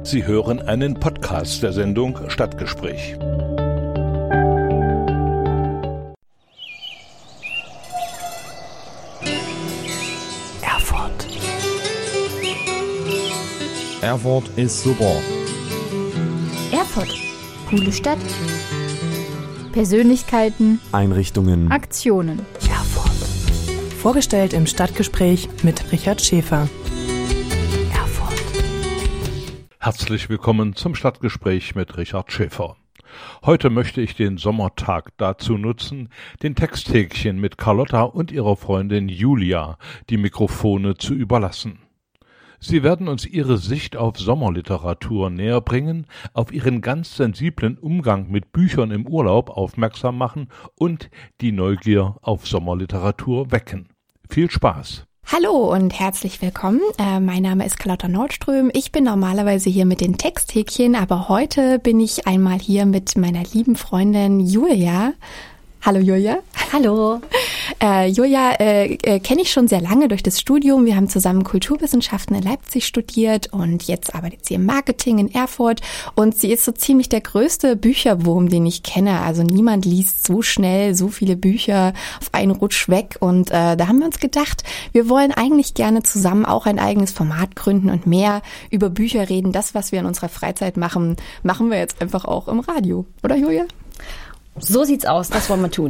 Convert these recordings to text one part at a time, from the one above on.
Sie hören einen Podcast der Sendung Stadtgespräch. Erfurt. Erfurt ist super. Erfurt. Coole Stadt. Persönlichkeiten. Einrichtungen. Aktionen. Erfurt. Vorgestellt im Stadtgespräch mit Richard Schäfer. Erfurt. Herzlich willkommen zum Stadtgespräch mit Richard Schäfer. Heute möchte ich den Sommertag dazu nutzen, den Texthäkchen mit Carlotta und ihrer Freundin Julia die Mikrofone zu überlassen. Sie werden uns ihre Sicht auf Sommerliteratur näher bringen, auf ihren ganz sensiblen Umgang mit Büchern im Urlaub aufmerksam machen und die Neugier auf Sommerliteratur wecken. Viel Spaß! Hallo und herzlich willkommen. Mein Name ist Carlotta Nordström. Ich bin normalerweise hier mit den Texthäkchen, aber heute bin ich einmal hier mit meiner lieben Freundin Julia. Hallo Julia. Hallo. Julia kenne ich schon sehr lange durch das Studium. Wir haben zusammen Kulturwissenschaften in Leipzig studiert und jetzt arbeitet sie im Marketing in Erfurt. Und sie ist so ziemlich der größte Bücherwurm, den ich kenne. Also niemand liest so schnell so viele Bücher auf einen Rutsch weg. Und da haben wir uns gedacht, wir wollen eigentlich gerne zusammen auch ein eigenes Format gründen und mehr über Bücher reden. Das, was wir in unserer Freizeit machen, machen wir jetzt einfach auch im Radio. Oder Julia? So sieht's aus, das wollen wir tun.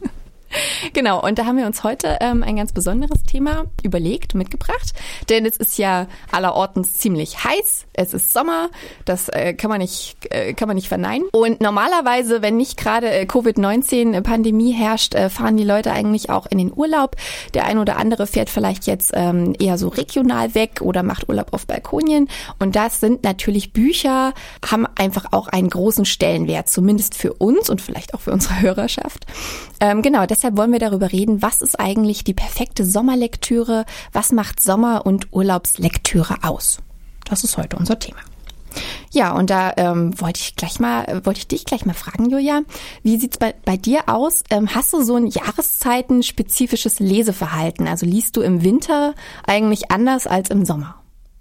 Genau, und da haben wir uns heute ein ganz besonderes Thema überlegt, mitgebracht, denn es ist ja allerortens ziemlich heiß, es ist Sommer, das kann man nicht verneinen. Und normalerweise, wenn nicht gerade Covid-19-Pandemie herrscht, fahren die Leute eigentlich auch in den Urlaub. Der ein oder andere fährt vielleicht jetzt eher so regional weg oder macht Urlaub auf Balkonien. Und das sind natürlich Bücher, haben einfach auch einen großen Stellenwert, zumindest für uns und vielleicht auch für unsere Hörerschaft. Genau, deshalb wollen wir darüber reden, was ist eigentlich die perfekte Sommerlektüre, was macht Sommer- und Urlaubslektüre aus? Das ist heute unser Thema. Ja, und da wollte ich dich gleich mal fragen, Julia, wie sieht's bei dir aus? Hast du so ein jahreszeitenspezifisches Leseverhalten? Also liest du im Winter eigentlich anders als im Sommer?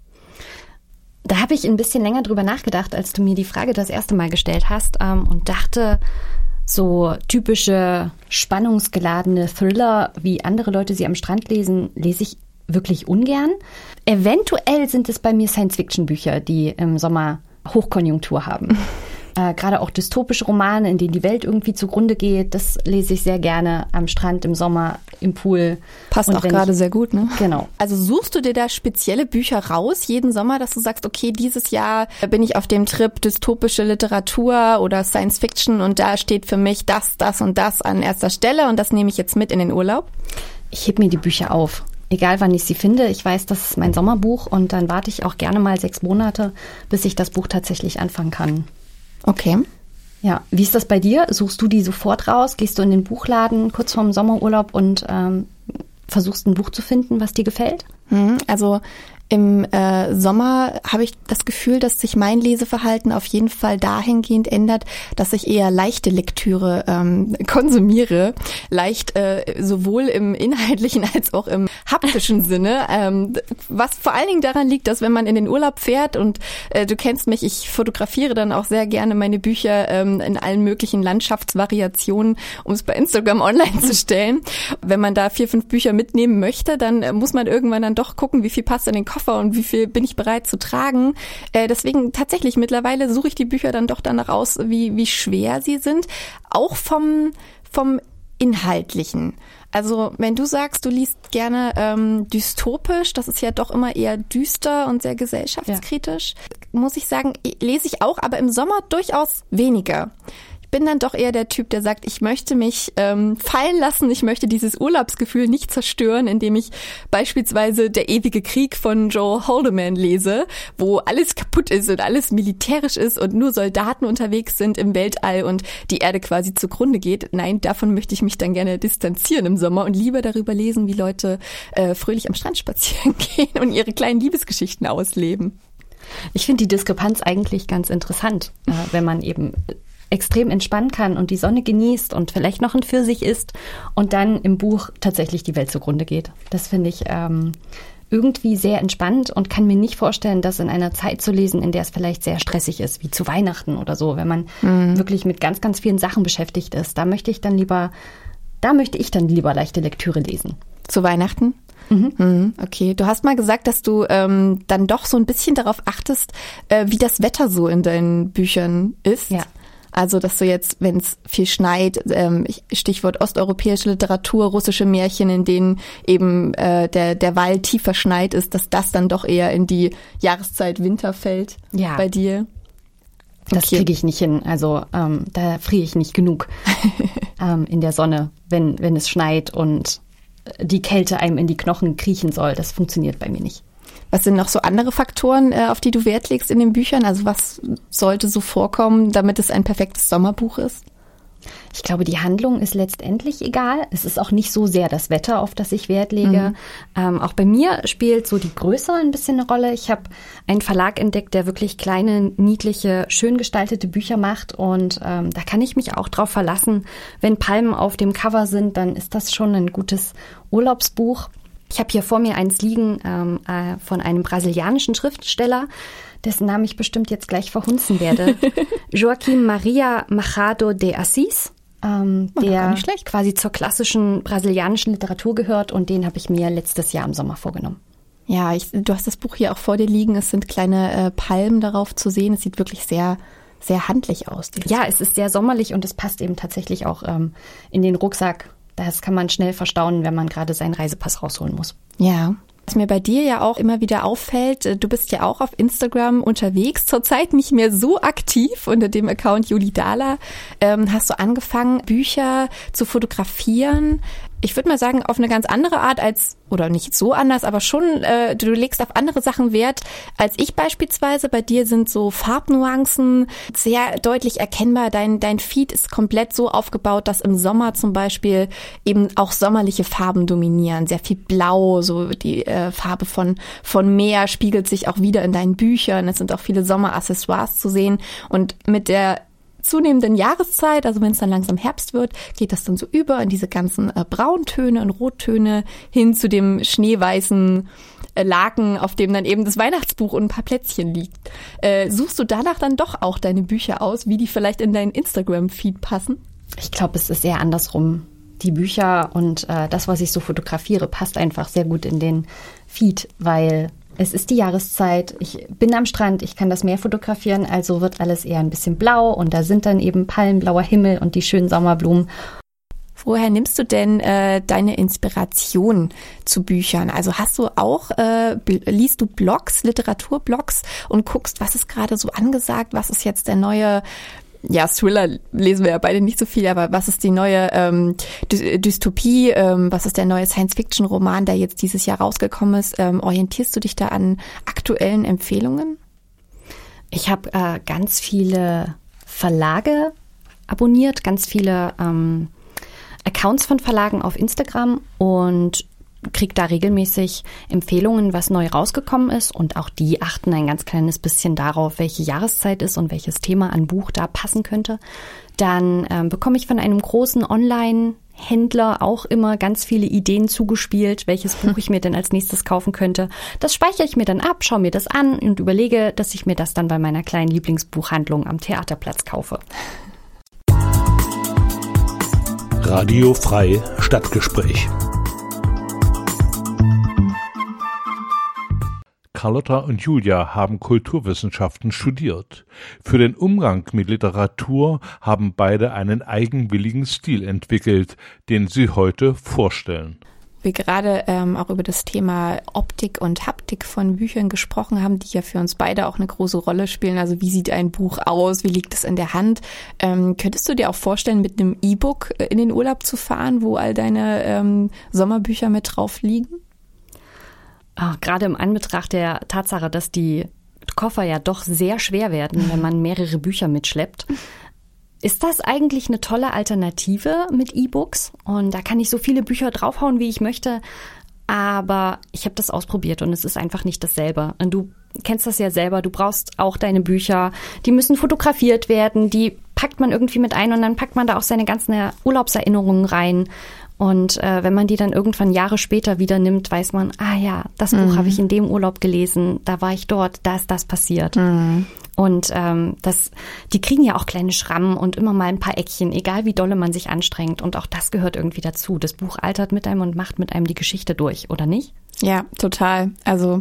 Da habe ich ein bisschen länger drüber nachgedacht, als du mir die Frage das erste Mal gestellt hast und dachte, so typische spannungsgeladene Thriller, wie andere Leute sie am Strand lesen, lese ich wirklich ungern. Eventuell sind es bei mir Science-Fiction-Bücher, die im Sommer Hochkonjunktur haben. Gerade auch dystopische Romane, in denen die Welt irgendwie zugrunde geht, das lese ich sehr gerne am Strand, im Sommer, im Pool. Passt auch gerade sehr gut, ne? Genau. Also suchst du dir da spezielle Bücher raus jeden Sommer, dass du sagst, okay, dieses Jahr bin ich auf dem Trip dystopische Literatur oder Science Fiction und da steht für mich das und das an erster Stelle und das nehme ich jetzt mit in den Urlaub? Ich heb mir die Bücher auf. Egal wann ich sie finde, ich weiß, das ist mein Sommerbuch und dann warte ich auch gerne mal 6 Monate, bis ich das Buch tatsächlich anfangen kann. Okay. Ja, wie ist das bei dir? Suchst du die sofort raus? Gehst du in den Buchladen kurz vorm Sommerurlaub und versuchst ein Buch zu finden, was dir gefällt? Also im Sommer habe ich das Gefühl, dass sich mein Leseverhalten auf jeden Fall dahingehend ändert, dass ich eher leichte Lektüre konsumiere. Leicht sowohl im inhaltlichen als auch im haptischen Sinne. Was vor allen Dingen daran liegt, dass wenn man in den Urlaub fährt und du kennst mich, ich fotografiere dann auch sehr gerne meine Bücher in allen möglichen Landschaftsvariationen, um es bei Instagram online zu stellen. Wenn man da 4, 5 Bücher mitnehmen möchte, dann muss man irgendwann dann doch gucken, wie viel passt in den Koffer und wie viel bin ich bereit zu tragen. Deswegen tatsächlich mittlerweile suche ich die Bücher dann doch danach aus, wie schwer sie sind. Auch vom Inhaltlichen. Also wenn du sagst, du liest gerne dystopisch, das ist ja doch immer eher düster und sehr gesellschaftskritisch, muss ich sagen, lese ich auch, aber im Sommer durchaus weniger. Ich bin dann doch eher der Typ, der sagt, ich möchte mich fallen lassen, ich möchte dieses Urlaubsgefühl nicht zerstören, indem ich beispielsweise Der ewige Krieg von Joe Haldeman lese, wo alles kaputt ist und alles militärisch ist und nur Soldaten unterwegs sind im Weltall und die Erde quasi zugrunde geht. Nein, davon möchte ich mich dann gerne distanzieren im Sommer und lieber darüber lesen, wie Leute fröhlich am Strand spazieren gehen und ihre kleinen Liebesgeschichten ausleben. Ich finde die Diskrepanz eigentlich ganz interessant, wenn man eben extrem entspannen kann und die Sonne genießt und vielleicht noch ein Pfirsich isst und dann im Buch tatsächlich die Welt zugrunde geht. Das finde ich irgendwie sehr entspannt und kann mir nicht vorstellen, das in einer Zeit zu lesen, in der es vielleicht sehr stressig ist, wie zu Weihnachten oder so, wenn man wirklich mit ganz, ganz vielen Sachen beschäftigt ist. Da möchte ich dann lieber leichte Lektüre lesen. Zu Weihnachten? Okay, du hast mal gesagt, dass du dann doch so ein bisschen darauf achtest, wie das Wetter so in deinen Büchern ist. Ja. Also, dass du jetzt, wenn es viel schneit, Stichwort osteuropäische Literatur, russische Märchen, in denen eben der Wald tief verschneit ist, dass das dann doch eher in die Jahreszeit Winter fällt bei dir. Das kriege ich nicht hin. Also da friere ich nicht genug in der Sonne, wenn es schneit und die Kälte einem in die Knochen kriechen soll. Das funktioniert bei mir nicht. Was sind noch so andere Faktoren, auf die du Wert legst in den Büchern? Also was sollte so vorkommen, damit es ein perfektes Sommerbuch ist? Ich glaube, die Handlung ist letztendlich egal. Es ist auch nicht so sehr das Wetter, auf das ich Wert lege. Auch bei mir spielt so die Größe ein bisschen eine Rolle. Ich habe einen Verlag entdeckt, der wirklich kleine, niedliche, schön gestaltete Bücher macht. Und da kann ich mich auch drauf verlassen. Wenn Palmen auf dem Cover sind, dann ist das schon ein gutes Urlaubsbuch. Ich habe hier vor mir eins liegen von einem brasilianischen Schriftsteller, dessen Namen ich bestimmt jetzt gleich verhunzen werde. Joaquim Maria Machado de Assis, der quasi zur klassischen brasilianischen Literatur gehört, und den habe ich mir letztes Jahr im Sommer vorgenommen. Ja, du hast das Buch hier auch vor dir liegen. Es sind kleine Palmen darauf zu sehen. Es sieht wirklich sehr, sehr handlich aus. Ja, es ist sehr sommerlich und es passt eben tatsächlich auch in den Rucksack. Das kann man schnell verstauen, wenn man gerade seinen Reisepass rausholen muss. Ja. Was mir bei dir ja auch immer wieder auffällt, du bist ja auch auf Instagram unterwegs, zurzeit nicht mehr so aktiv unter dem Account Juli Dahler. Hast du angefangen, Bücher zu fotografieren? Ich würde mal sagen, auf eine ganz andere Art oder nicht so anders, aber schon, du legst auf andere Sachen Wert als ich beispielsweise. Bei dir sind so Farbnuancen sehr deutlich erkennbar. Dein Feed ist komplett so aufgebaut, dass im Sommer zum Beispiel eben auch sommerliche Farben dominieren. Sehr viel Blau, so die Farbe von Meer spiegelt sich auch wieder in deinen Büchern. Es sind auch viele Sommeraccessoires zu sehen. Und mit der zunehmenden Jahreszeit, also wenn es dann langsam Herbst wird, geht das dann so über in diese ganzen Brauntöne und Rottöne hin zu dem schneeweißen Laken, auf dem dann eben das Weihnachtsbuch und ein paar Plätzchen liegt. Suchst du danach dann doch auch deine Bücher aus, wie die vielleicht in deinen Instagram-Feed passen? Ich glaube, es ist eher andersrum. Die Bücher und das, was ich so fotografiere, passt einfach sehr gut in den Feed, weil es ist die Jahreszeit, ich bin am Strand, ich kann das Meer fotografieren, also wird alles eher ein bisschen blau und da sind dann eben Palmen, blauer Himmel und die schönen Sommerblumen. Woher nimmst du denn deine Inspiration zu Büchern? Also hast du auch, liest du Blogs, Literaturblogs und guckst, was ist gerade so angesagt, was ist jetzt der neue, Thriller lesen wir ja beide nicht so viel, aber was ist die neue Dystopie, was ist der neue Science-Fiction-Roman, der jetzt dieses Jahr rausgekommen ist? Orientierst du dich da an aktuellen Empfehlungen? Ich habe ganz viele Verlage abonniert, ganz viele Accounts von Verlagen auf Instagram und kriege da regelmäßig Empfehlungen, was neu rausgekommen ist, und auch die achten ein ganz kleines bisschen darauf, welche Jahreszeit ist und welches Thema an Buch da passen könnte. Dann bekomme ich von einem großen Online-Händler auch immer ganz viele Ideen zugespielt, welches Buch ich mir denn als nächstes kaufen könnte. Das speichere ich mir dann ab, schaue mir das an und überlege, dass ich mir das dann bei meiner kleinen Lieblingsbuchhandlung am Theaterplatz kaufe. Radio Frei Stadtgespräch. Carlotta und Julia haben Kulturwissenschaften studiert. Für den Umgang mit Literatur haben beide einen eigenwilligen Stil entwickelt, den sie heute vorstellen. Wir gerade auch über das Thema Optik und Haptik von Büchern gesprochen haben, die ja für uns beide auch eine große Rolle spielen. Also wie sieht ein Buch aus? Wie liegt es in der Hand? Könntest du dir auch vorstellen, mit einem E-Book in den Urlaub zu fahren, wo all deine Sommerbücher mit drauf liegen? Gerade im Anbetracht der Tatsache, dass die Koffer ja doch sehr schwer werden, wenn man mehrere Bücher mitschleppt, ist das eigentlich eine tolle Alternative mit E-Books. Und da kann ich so viele Bücher draufhauen, wie ich möchte. Aber ich habe das ausprobiert und es ist einfach nicht dasselbe. Und du kennst das ja selber, du brauchst auch deine Bücher, die müssen fotografiert werden, die packt man irgendwie mit ein und dann packt man da auch seine ganzen Urlaubserinnerungen rein. Und wenn man die dann irgendwann Jahre später wieder nimmt, weiß man, das Buch habe ich in dem Urlaub gelesen, da war ich dort, da ist das passiert. Und die kriegen ja auch kleine Schrammen und immer mal ein paar Eckchen, egal wie dolle man sich anstrengt. Und auch das gehört irgendwie dazu. Das Buch altert mit einem und macht mit einem die Geschichte durch, oder nicht? Ja, total. Also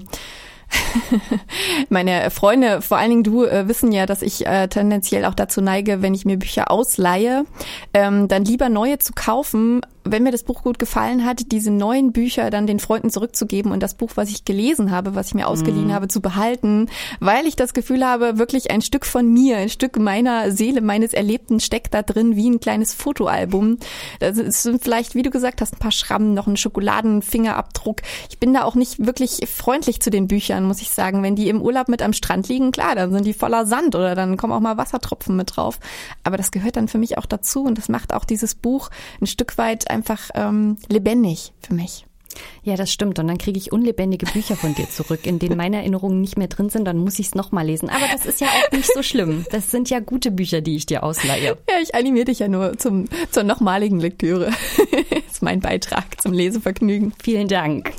meine Freunde, vor allen Dingen du, wissen ja, dass ich tendenziell auch dazu neige, wenn ich mir Bücher ausleihe, dann lieber neue zu kaufen, wenn mir das Buch gut gefallen hat, diese neuen Bücher dann den Freunden zurückzugeben und das Buch, was ich gelesen habe, was ich mir ausgeliehen habe, zu behalten, weil ich das Gefühl habe, wirklich ein Stück von mir, ein Stück meiner Seele, meines Erlebten steckt da drin wie ein kleines Fotoalbum. Das sind vielleicht, wie du gesagt hast, ein paar Schrammen, noch ein Schokoladenfingerabdruck. Ich bin da auch nicht wirklich freundlich zu den Büchern, muss ich sagen. Wenn die im Urlaub mit am Strand liegen, klar, dann sind die voller Sand oder dann kommen auch mal Wassertropfen mit drauf. Aber das gehört dann für mich auch dazu und das macht auch dieses Buch ein Stück weit einfach lebendig für mich. Ja, das stimmt. Und dann kriege ich unlebendige Bücher von dir zurück, in denen meine Erinnerungen nicht mehr drin sind. Dann muss ich es nochmal lesen. Aber das ist ja auch nicht so schlimm. Das sind ja gute Bücher, die ich dir ausleihe. Ja, ich animiere dich ja nur zur nochmaligen Lektüre. Das ist mein Beitrag zum Lesevergnügen. Vielen Dank.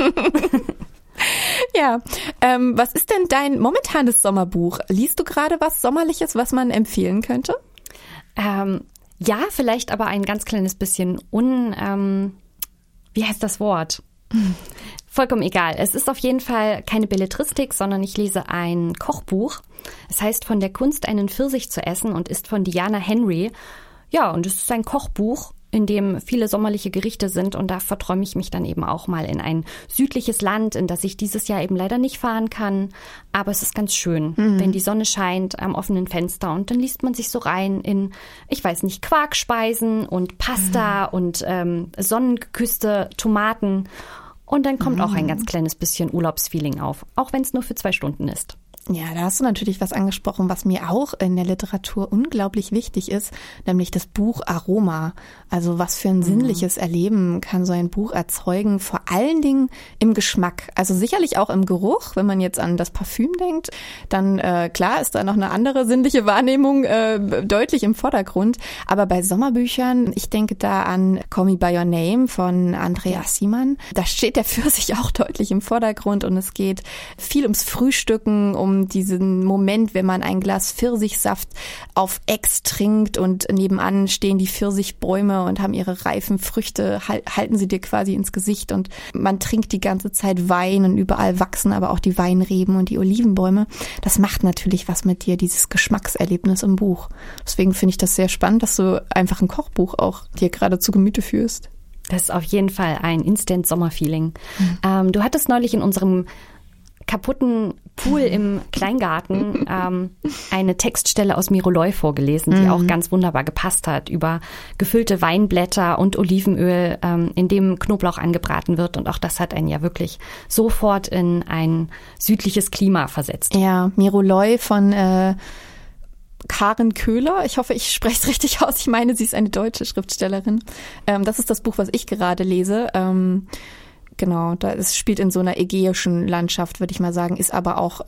Ja, was ist denn dein momentanes Sommerbuch? Liest du gerade was Sommerliches, was man empfehlen könnte? Ja, vielleicht aber ein ganz kleines bisschen wie heißt das Wort? Vollkommen egal. Es ist auf jeden Fall keine Belletristik, sondern ich lese ein Kochbuch. Es heißt Von der Kunst, einen Pfirsich zu essen und ist von Diana Henry. Ja, und es ist ein Kochbuch, in dem viele sommerliche Gerichte sind und da verträume ich mich dann eben auch mal in ein südliches Land, in das ich dieses Jahr eben leider nicht fahren kann. Aber es ist ganz schön, wenn die Sonne scheint am offenen Fenster und dann liest man sich so rein in, ich weiß nicht, Quarkspeisen und Pasta und sonnengeküsste Tomaten und dann kommt auch ein ganz kleines bisschen Urlaubsfeeling auf, auch wenn es nur für 2 Stunden ist. Ja, da hast du natürlich was angesprochen, was mir auch in der Literatur unglaublich wichtig ist, nämlich das Buch Aroma. Also was für ein sinnliches Erleben kann so ein Buch erzeugen, vor allen Dingen im Geschmack. Also sicherlich auch im Geruch, wenn man jetzt an das Parfüm denkt, dann klar ist da noch eine andere sinnliche Wahrnehmung deutlich im Vordergrund. Aber bei Sommerbüchern, ich denke da an Call Me By Your Name von Andreas Siemann, da steht der Pfirsich auch deutlich im Vordergrund und es geht viel ums Frühstücken, um diesen Moment, wenn man ein Glas Pfirsichsaft auf Ex trinkt und nebenan stehen die Pfirsichbäume und haben ihre reifen Früchte, halten sie dir quasi ins Gesicht und man trinkt die ganze Zeit Wein und überall wachsen aber auch die Weinreben und die Olivenbäume. Das macht natürlich was mit dir, dieses Geschmackserlebnis im Buch. Deswegen finde ich das sehr spannend, dass du einfach ein Kochbuch auch dir gerade zu Gemüte führst. Das ist auf jeden Fall ein Instant-Sommer-Feeling. Du hattest neulich in unserem kaputten Pool im Kleingarten eine Textstelle aus Miroloi vorgelesen, die auch ganz wunderbar gepasst hat, über gefüllte Weinblätter und Olivenöl, in dem Knoblauch angebraten wird. Und auch das hat einen ja wirklich sofort in ein südliches Klima versetzt. Ja, Miroloi von Karen Köhler. Ich hoffe, ich spreche es richtig aus. Ich meine, sie ist eine deutsche Schriftstellerin. Das ist das Buch, was ich gerade lese. Genau, es spielt in so einer ägäischen Landschaft, würde ich mal sagen, ist aber auch,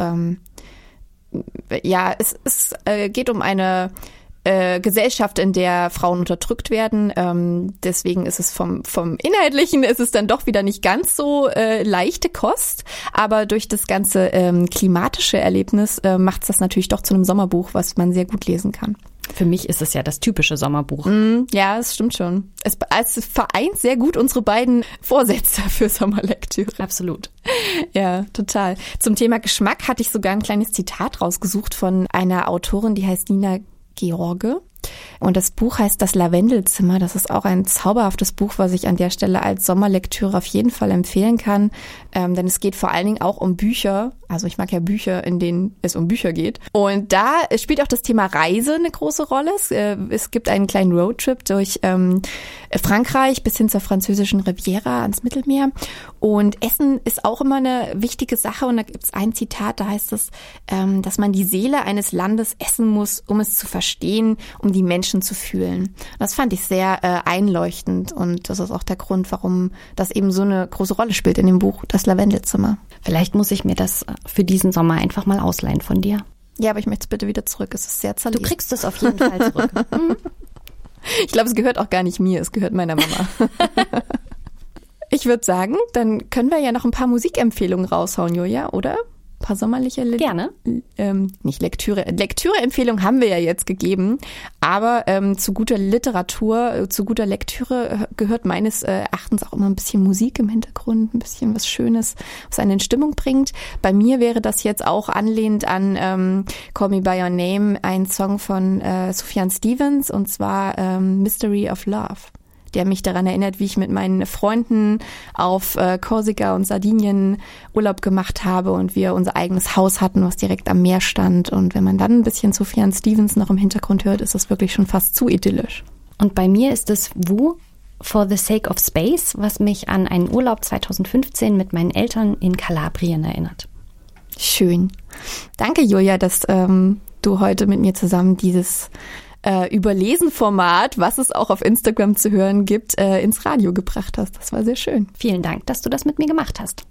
es geht um eine Gesellschaft, in der Frauen unterdrückt werden. Deswegen ist es vom Inhaltlichen ist es dann doch wieder nicht ganz so leichte Kost, aber durch das ganze klimatische Erlebnis macht es das natürlich doch zu einem Sommerbuch, was man sehr gut lesen kann. Für mich ist es ja das typische Sommerbuch. Ja, es stimmt schon. Es vereint sehr gut unsere beiden Vorsätze für Sommerlektüre. Absolut. Ja, total. Zum Thema Geschmack hatte ich sogar ein kleines Zitat rausgesucht von einer Autorin, die heißt Nina George. Und das Buch heißt Das Lavendelzimmer. Das ist auch ein zauberhaftes Buch, was ich an der Stelle als Sommerlektüre auf jeden Fall empfehlen kann. Denn es geht vor allen Dingen auch um Bücher. Also ich mag ja Bücher, in denen es um Bücher geht. Und da spielt auch das Thema Reise eine große Rolle. Es gibt einen kleinen Roadtrip durch Frankreich bis hin zur französischen Riviera ans Mittelmeer. Und Essen ist auch immer eine wichtige Sache. Und da gibt es ein Zitat, da heißt es, dass man die Seele eines Landes essen muss, um es zu verstehen, um die Menschen zu fühlen. Das fand ich sehr einleuchtend und das ist auch der Grund, warum das eben so eine große Rolle spielt in dem Buch, das Lavendelzimmer. Vielleicht muss ich mir das für diesen Sommer einfach mal ausleihen von dir. Ja, aber ich möchte es bitte wieder zurück. Es ist sehr zerlegt. Du kriegst es auf jeden Fall zurück. Ich glaube, es gehört auch gar nicht mir, es gehört meiner Mama. ich würde sagen, dann können wir ja noch ein paar Musikempfehlungen raushauen, Julia, oder? Ein paar sommerliche Gerne. Nicht Lektüre. Lektüre-Empfehlung haben wir ja jetzt gegeben, aber zu guter Literatur, zu guter Lektüre gehört meines Erachtens auch immer ein bisschen Musik im Hintergrund, ein bisschen was Schönes, was einen in Stimmung bringt. Bei mir wäre das jetzt auch anlehnend an Call Me By Your Name, ein Song von Sufjan Stevens, und zwar Mystery of Love, der mich daran erinnert, wie ich mit meinen Freunden auf Korsika und Sardinien Urlaub gemacht habe und wir unser eigenes Haus hatten, was direkt am Meer stand. Und wenn man dann ein bisschen Sufjan Stevens noch im Hintergrund hört, ist das wirklich schon fast zu idyllisch. Und bei mir ist es Wu, For the Sake of Space, was mich an einen Urlaub 2015 mit meinen Eltern in Kalabrien erinnert. Schön. Danke, Julia, dass du heute mit mir zusammen dieses Überlesen-Format, was es auch auf Instagram zu hören gibt, ins Radio gebracht hast. Das war sehr schön. Vielen Dank, dass du das mit mir gemacht hast.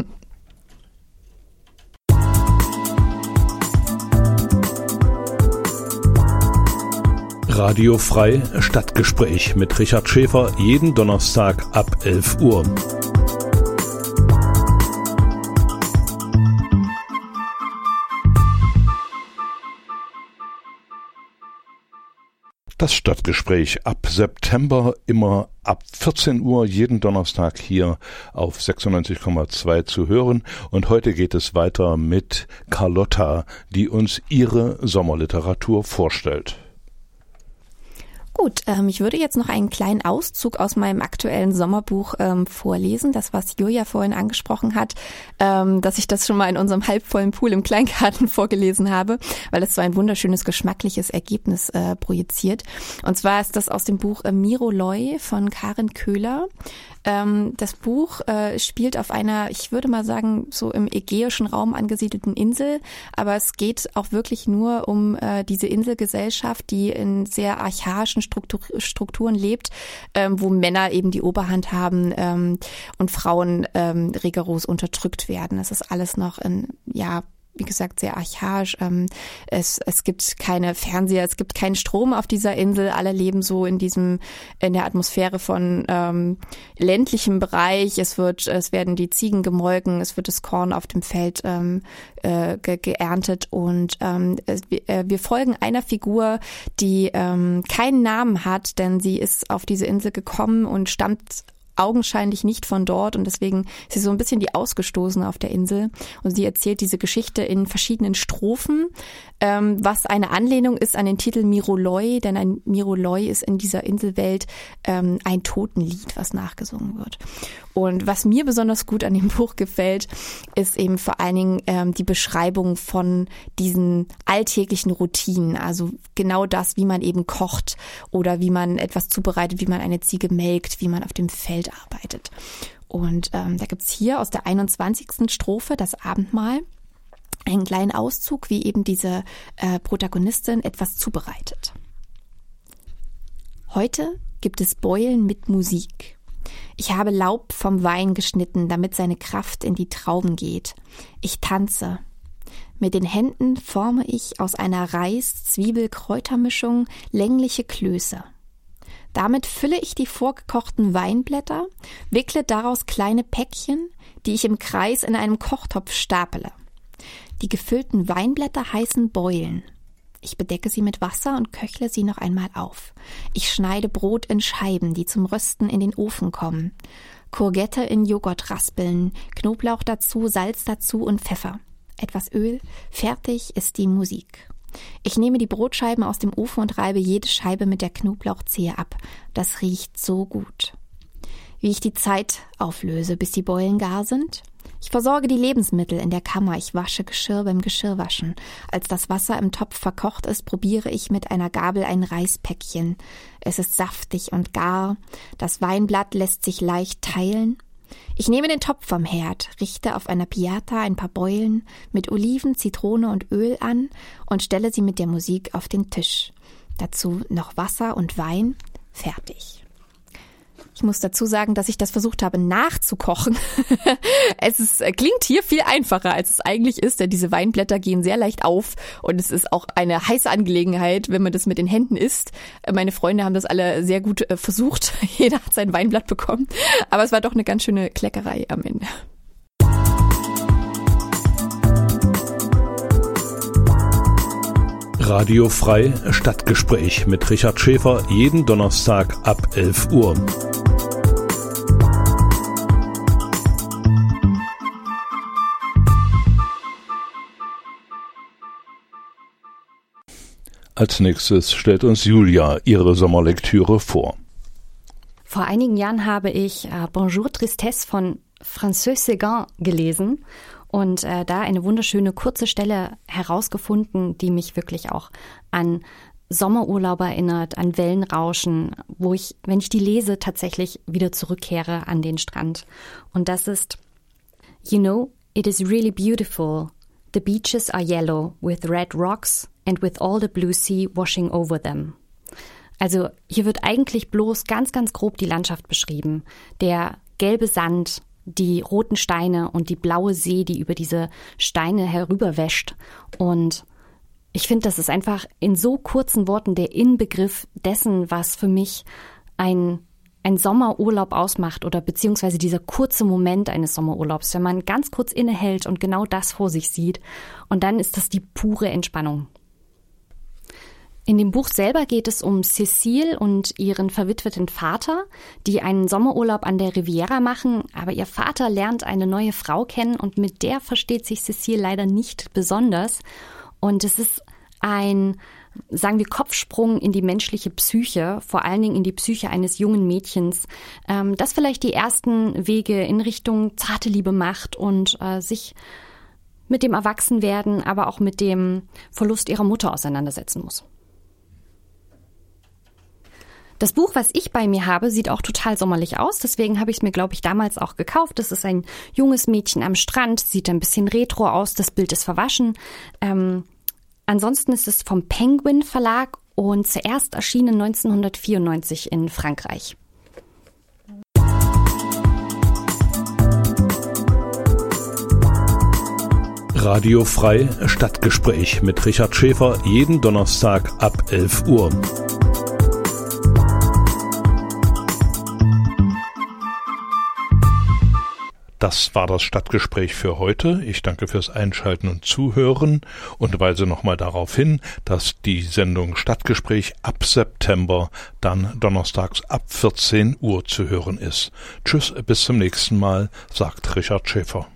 Radio Frei Stadtgespräch mit Richard Schäfer jeden Donnerstag ab 11 Uhr. Das Stadtgespräch ab September immer ab 14 Uhr jeden Donnerstag hier auf 96,2 zu hören. Und heute geht es weiter mit Carlotta, die uns ihre Sommerliteratur vorstellt. Gut, ich würde jetzt noch einen kleinen Auszug aus meinem aktuellen Sommerbuch vorlesen, das, was Julia vorhin angesprochen hat, dass ich das schon mal in unserem halbvollen Pool im Kleingarten vorgelesen habe, weil es so ein wunderschönes geschmackliches Ergebnis projiziert. Und zwar ist das aus dem Buch Miroloi von Karin Köhler. Das Buch spielt auf einer, ich würde mal sagen, so im ägäischen Raum angesiedelten Insel, aber es geht auch wirklich nur um diese Inselgesellschaft, die in sehr archaischen Strukturen lebt, wo Männer eben die Oberhand haben und Frauen rigoros unterdrückt werden. Das ist alles noch wie gesagt, sehr archaisch. Es gibt keine Fernseher, es gibt keinen Strom auf dieser Insel. Alle leben so in der Atmosphäre von ländlichem Bereich. Es werden die Ziegen gemolken, es wird das Korn auf dem Feld geerntet und wir folgen einer Figur, die keinen Namen hat, denn sie ist auf diese Insel gekommen und stammt augenscheinlich nicht von dort und deswegen ist sie so ein bisschen die Ausgestoßene auf der Insel und sie erzählt diese Geschichte in verschiedenen Strophen, was eine Anlehnung ist an den Titel Miroloi, denn ein Miroloi ist in dieser Inselwelt ein Totenlied, was nachgesungen wird. Und was mir besonders gut an dem Buch gefällt, ist eben vor allen Dingen die Beschreibung von diesen alltäglichen Routinen, also genau das, wie man eben kocht oder wie man etwas zubereitet, wie man eine Ziege melkt, wie man auf dem Feld arbeitet. Und da gibt's hier aus der 21. Strophe das Abendmahl einen kleinen Auszug, wie eben diese Protagonistin etwas zubereitet. Heute gibt es Beulen mit Musik. Ich habe Laub vom Wein geschnitten, damit seine Kraft in die Trauben geht. Ich tanze. Mit den Händen forme ich aus einer Reis-Zwiebel-Kräutermischung längliche Klöße. Damit fülle ich die vorgekochten Weinblätter, wickle daraus kleine Päckchen, die ich im Kreis in einem Kochtopf stapele. Die gefüllten Weinblätter heißen Beulen. Ich bedecke sie mit Wasser und köchle sie noch einmal auf. Ich schneide Brot in Scheiben, die zum Rösten in den Ofen kommen. Courgette in Joghurt raspeln, Knoblauch dazu, Salz dazu und Pfeffer. Etwas Öl, fertig ist die Musik. Ich nehme die Brotscheiben aus dem Ofen und reibe jede Scheibe mit der Knoblauchzehe ab. Das riecht so gut. Wie ich die Zeit auflöse, bis die Beulen gar sind? Ich versorge die Lebensmittel in der Kammer, ich wasche Geschirr beim Geschirrwaschen. Als das Wasser im Topf verkocht ist, probiere ich mit einer Gabel ein Reispäckchen. Es ist saftig und gar, das Weinblatt lässt sich leicht teilen. Ich nehme den Topf vom Herd, richte auf einer Piata ein paar Beulen mit Oliven, Zitrone und Öl an und stelle sie mit der Musik auf den Tisch. Dazu noch Wasser und Wein, fertig. Ich muss dazu sagen, dass ich das versucht habe nachzukochen. Klingt hier viel einfacher, als es eigentlich ist, denn diese Weinblätter gehen sehr leicht auf und es ist auch eine heiße Angelegenheit, wenn man das mit den Händen isst. Meine Freunde haben das alle sehr gut versucht. Jeder hat sein Weinblatt bekommen, aber es war doch eine ganz schöne Kleckerei am Ende. Radio Frei Stadtgespräch mit Richard Schäfer jeden Donnerstag ab 11 Uhr. Als nächstes stellt uns Julia ihre Sommerlektüre vor. Vor einigen Jahren habe ich Bonjour Tristesse von François Séguin gelesen und da eine wunderschöne kurze Stelle herausgefunden, die mich wirklich auch an Sommerurlaub erinnert, an Wellenrauschen, wo ich, wenn ich die lese, tatsächlich wieder zurückkehre an den Strand. Und das ist: You know, it is really beautiful. The beaches are yellow with red rocks and with all the blue sea washing over them. Also hier wird eigentlich bloß ganz, ganz grob die Landschaft beschrieben. Der gelbe Sand, die roten Steine und die blaue See, die über diese Steine herüberwäscht. Und ich finde, das ist einfach in so kurzen Worten der Inbegriff dessen, was für mich ein Sommerurlaub ausmacht oder beziehungsweise dieser kurze Moment eines Sommerurlaubs, wenn man ganz kurz innehält und genau das vor sich sieht. Und dann ist das die pure Entspannung. In dem Buch selber geht es um Cécile und ihren verwitweten Vater, die einen Sommerurlaub an der Riviera machen, aber ihr Vater lernt eine neue Frau kennen und mit der versteht sich Cécile leider nicht besonders. Und es ist ein, sagen wir, Kopfsprung in die menschliche Psyche, vor allen Dingen in die Psyche eines jungen Mädchens, das vielleicht die ersten Wege in Richtung zarte Liebe macht und sich mit dem Erwachsenwerden, aber auch mit dem Verlust ihrer Mutter auseinandersetzen muss. Das Buch, was ich bei mir habe, sieht auch total sommerlich aus. Deswegen habe ich es mir, glaube ich, damals auch gekauft. Das ist ein junges Mädchen am Strand, sieht ein bisschen retro aus. Das Bild ist verwaschen. Ansonsten ist es vom Penguin Verlag und zuerst erschienen 1994 in Frankreich. Radio Frei Stadtgespräch mit Richard Schäfer jeden Donnerstag ab 11 Uhr. Das war das Stadtgespräch für heute. Ich danke fürs Einschalten und Zuhören und weise nochmal darauf hin, dass die Sendung Stadtgespräch ab September dann donnerstags ab 14 Uhr zu hören ist. Tschüss, bis zum nächsten Mal, sagt Richard Schäfer.